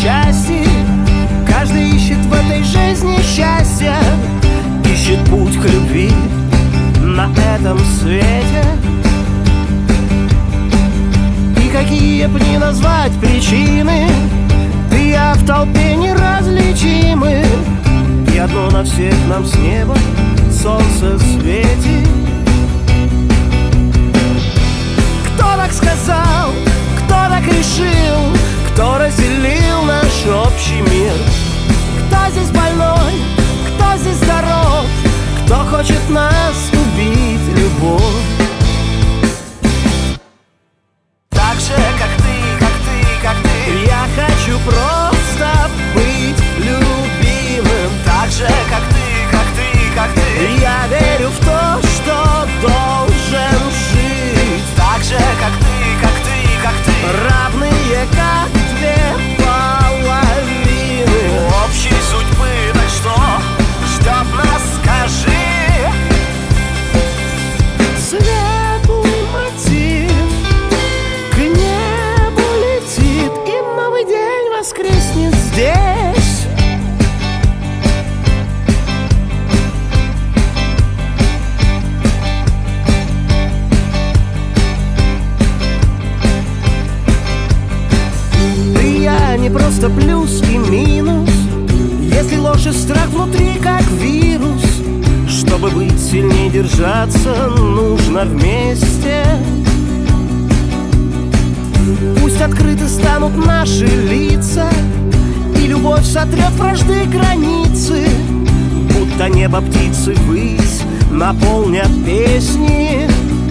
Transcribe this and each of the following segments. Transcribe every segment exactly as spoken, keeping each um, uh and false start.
части. Каждый ищет в этой жизни счастья, ищет путь к любви на этом свете. И какие б ни назвать причины, ты и я в толпе неразличимы. И одно на всех нам с неба солнце светит. Кто так сказал, кто так решил, кто разделил наш общий мир? Кто здесь больной, кто здесь здоров, кто хочет нас убить, любовь? Так же, как ты, как ты, как ты, я хочу просто быть любимым. Так же, как ты, как ты, как ты, я верю в то, что должен жить. Так же, как ты, как ты, как ты, равные, как две половины общей судьбы. Так что ждет нас, скажи? Светлый мотив к небу летит, и новый день воскреснет здесь. Ты и я не просто плюс и минус, если ложь и страх внутри как вирус. Чтобы быть сильнее, держаться нужно вместе. Пусть открыты станут наши лица, и любовь сотрет вражды границы. Будто небо птицы ввысь наполнят песни.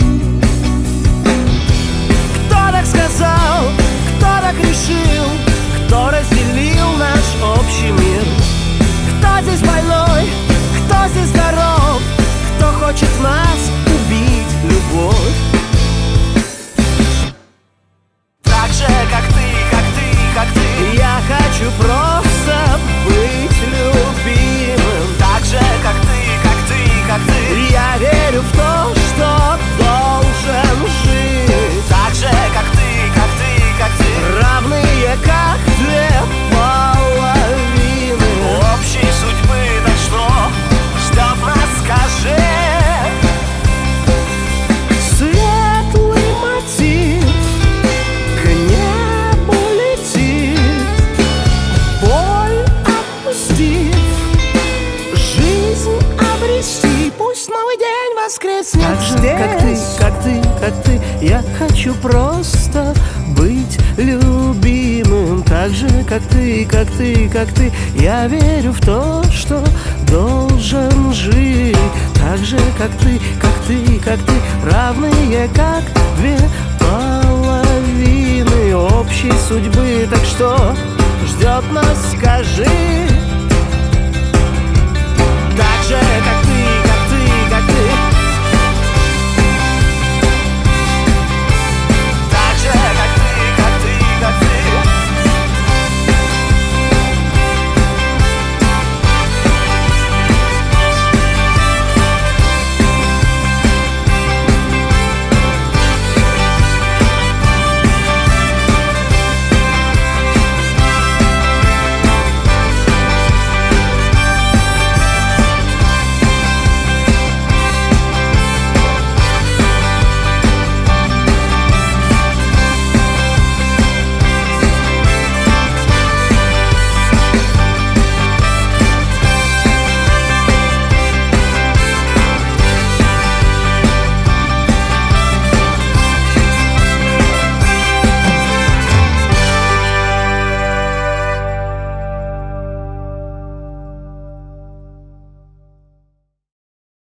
Кто так сказал, кто так решил, кто разделил наш общий мир? Кто здесь больной, кто здесь здоров, кто хочет нас убить, любовь? Так же, как ты, как ты, как ты, я хочу просто быть любимым. Так же, как ты, как ты, как ты, я верю в то, что должен жить. Так же, как ты, как ты, как ты, равные, как две половины общей судьбы. Так что ждет нас, скажи? Светлый мотив к небу летит, боль отпустив, жизнь обрести. Пусть новый день воскреснет. Так же, как ты, как ты, как ты, я хочу просто быть любимым. Так же, как ты, как ты, как ты, я верю в то, что должен жить. Так же, как ты, как ты, как ты, равные, как две половины общей судьбы. Так что ждет нас, скажи?